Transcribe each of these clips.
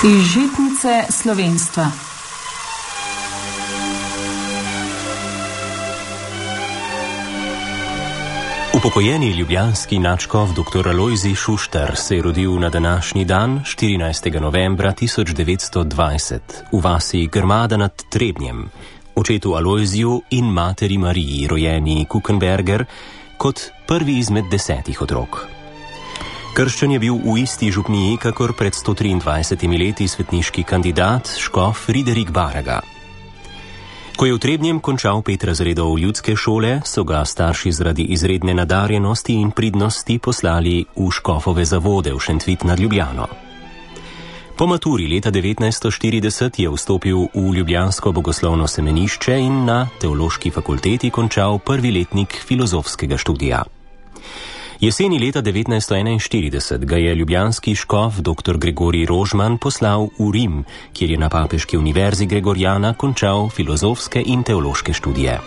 Iz žitnice slovenstva. Upokojeni ljubljanski nadškof dr. Alojzij Šuštar se je rodil na današnji dan, 14. novembra 1920, v vasi Grmada nad Trebnjem, očetu Alojziju in materi Mariji, rojeni Kukenberger, kot prvi izmed 10 otrok. Krščen je bil v isti župniji, kakor pred 123 leti svetniški kandidat, škof Friderik Baraga. Ko je v Trebnjem končal 5 razredov ljudske šole, so ga starši zaradi izredne nadarjenosti in pridnosti poslali v škofove zavode v Šentvit nad Ljubljano. Po maturi leta 1940 je vstopil v ljubljansko bogoslovno semenišče in na teološki fakulteti končal prvi letnik filozofskega študija. Jeseni leta 1941 ga je ljubljanski škof dr. Gregorij Rožman poslal v Rim, kjer je na papeški univerzi Gregoriana končal filozofske in teološke študije.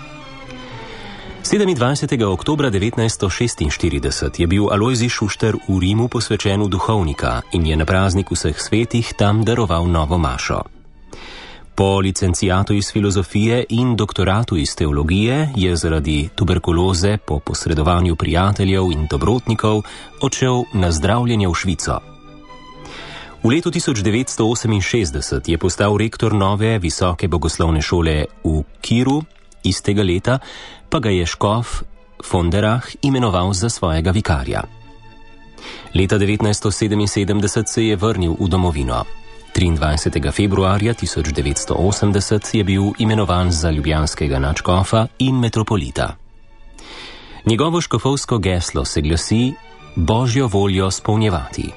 27. oktobra 1946 je bil Alojzij Šuštar v Rimu posvečen v duhovnika in je na praznik vseh svetih tam daroval novo mašo. Po licenciatu iz filozofije in doktoratu iz teologije je zaradi tuberkuloze po posredovanju prijateljev in dobrotnikov odšel na zdravljenje v Švico. V letu 1968 je postal rektor nove visoke bogoslovne šole v Kiru, istega leta pa ga je škof von der Ach imenoval za svojega vikarja. Leta 1977 se je vrnil v domovino. 23. februarja 1980 je bil imenovan za ljubljanskega nadškofa in metropolita. Njegovo škofovsko geslo se glasi Božjo voljo spolnjevati.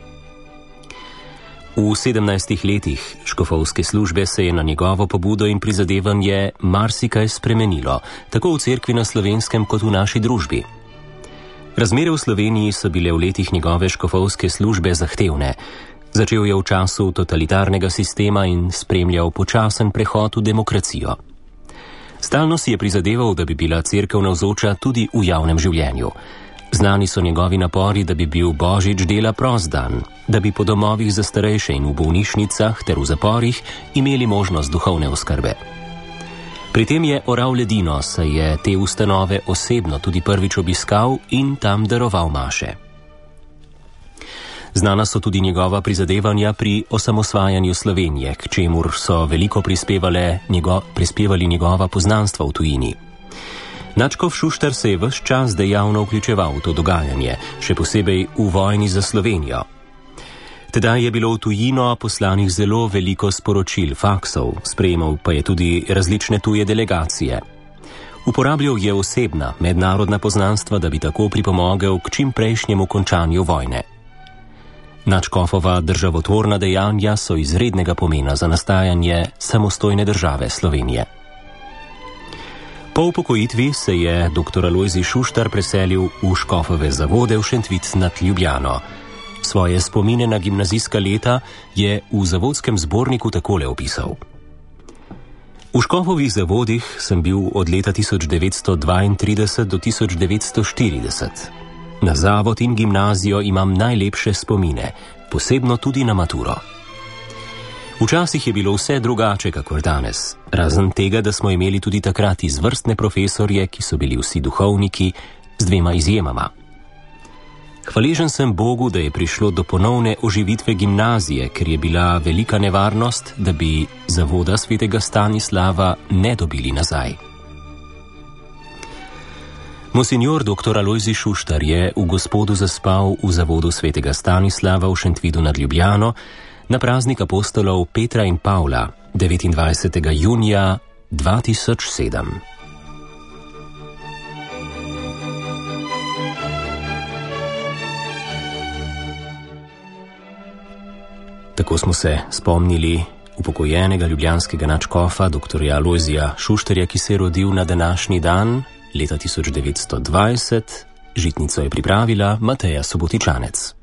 V 17 letih škofovske službe se je na njegovo pobudo in prizadevanje marsikaj spremenilo, tako v cerkvi na Slovenskem kot v naši družbi. Razmere v Sloveniji so bile v letih njegove škofovske službe zahtevne. Začel je v času totalitarnega sistema in spremljal počasen prehod v demokracijo. Stalno si je prizadeval, da bi bila cerkev navzoča tudi v javnem življenju. Znani so njegovi napori, da bi bil Božič dela prost dan, da bi po domovih za starejše in v bolnišnicah ter v zaporih imeli možnost duhovne oskrbe. Pri tem je oral ledino, saj je te ustanove osebno tudi prvič obiskal in tam daroval maše. Znana so tudi njegova prizadevanja pri osamosvajanju Slovenije, k čemur so veliko prispevali njegova poznanstva v tujini. Nadškof Šuštar se je ves čas dejavno vključeval v to dogajanje, še posebej v vojni za Slovenijo. Tedaj je bilo v tujino poslanih zelo veliko sporočil, faksov, sprejemal pa je tudi različne tuje delegacije. Uporabljal je osebna, mednarodna poznanstva, da bi tako pripomogel k čim prejšnjemu končanju vojne. Nadškofova državotvorna dejanja so izrednega pomena za nastajanje samostojne države Slovenije. Po upokojitvi se je dr. Alojzij Šuštar preselil v škofove zavode v Šentvit nad Ljubljano. Svoje spomine na gimnazijska leta je v zavodskem zborniku takole opisal. V škofovih zavodih sem bil od leta 1932 do 1940. Na zavod in gimnazijo imam najlepše spomine, posebno tudi na maturo. Včasih je bilo vse drugače kakor danes, razen tega, da smo imeli tudi takrat izvrstne profesorje, ki so bili vsi duhovniki, z 2 izjemama. Hvaležen sem Bogu, da je prišlo do ponovne oživitve gimnazije, ker je bila velika nevarnost, da bi zavoda svetega Stanislava ne dobili nazaj. Monsinjor dr. Alojzij Šuštar je v Gospodu zaspal v zavodu svetega Stanislava v Šentvidu nad Ljubljano na praznik apostolov Petra in Pavla 29. junija 2007. Tako smo se spomnili upokojenega ljubljanskega nadškofa dr. Alojzija Šuštarja, ki se je rodil na današnji dan leta 1920, žitnico je pripravila Mateja Subotičanec.